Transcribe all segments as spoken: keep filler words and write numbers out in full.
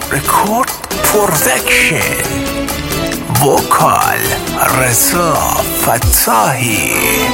رکورد پرودکشن، وکال رضا فتاحی.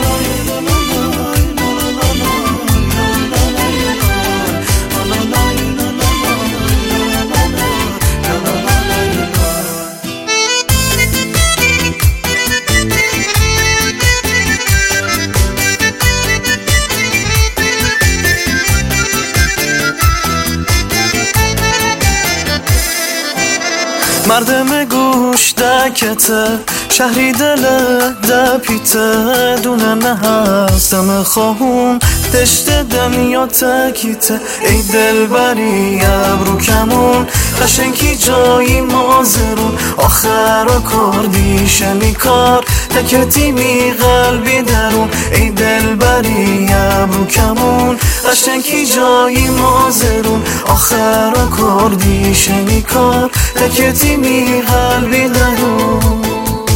مردم گوش دکته، شهری دل دپیته، دونه نه هستم خواهون دشت دنیا تکیته. ای دل بری ابرو کمون، قشنگی جایی مازرون، آخر کردی شمی کار تکتی می قلبی درون. ای دل بری ابرو کمون، قشنگی جایی مازرون، آخر کردی شمی کار تکتی می قلبی درون.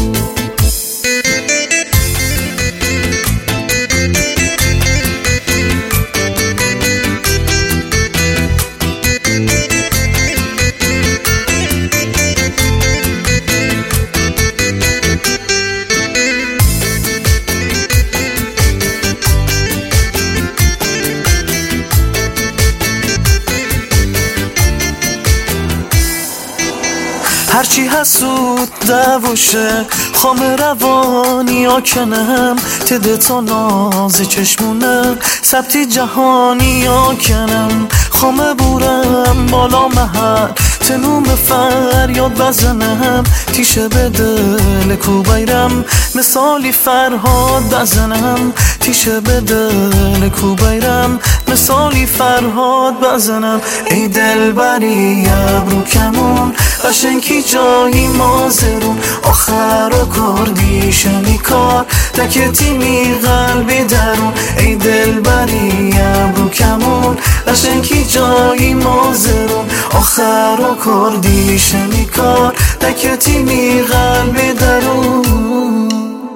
هرچی حسود دوشه، خام روانی آکنم، تده تا ناز چشمونه، سبتی جهانی آکنم، خام بورم بالا محل، تنوم فریاد بزنم، تیشه به دل کو بیرم، مثالی فرهاد بزنم، تیشه به دل کو بیرم، مثالی فرهاد بزنم. ای دل بری ابرو کمون، قشنگی جایی مازرون، آخر کردی شمی کار تکتی می قلبی درون. ای دل بری ابرو کمون، قشنگی جایی مازرون، آخر کردی شمی کار تکتی می قلبی درون.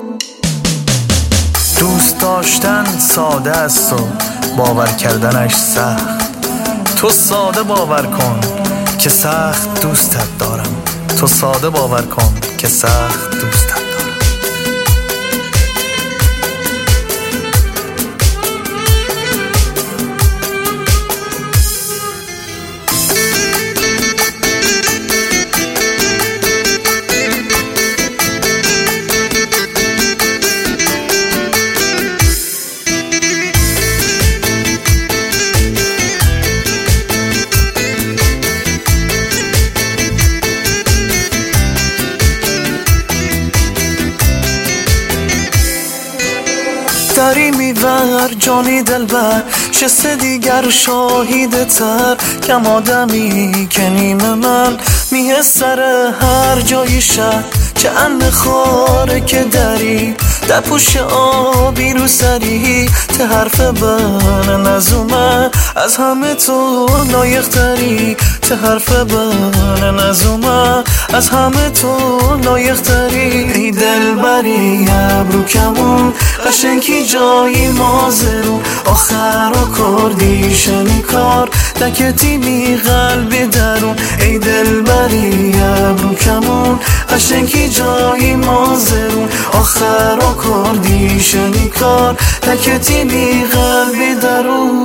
دوست داشتن ساده است و باور کردنش سخت. تو ساده باور کن که سخت دوستت دارم، تو ساده باور کن که سخت دوستت دارم. داری میور جانی دلبر، شسته دیگر شاهیده تر، کم آدمی که نیمه من میه سر هر جایی شد. چه ان خاره که داری در پوش آبی رو سری، ته حرف بن نزومه از همه تو لایق تری، ته حرف بن نزومه از همه تو لایق تری. ای دل بری ابرو کمون، قشنگی جایی مازرون، آخر کردی شمی کار تکتی می قلبی درون. ای دل بری ابرو کمون، قشنگی جایی مازرون، آخر کردی شمی کار تکتی می قلبی درون.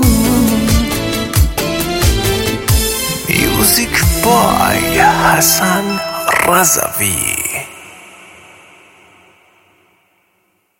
میوزیک بای حسن رضوی.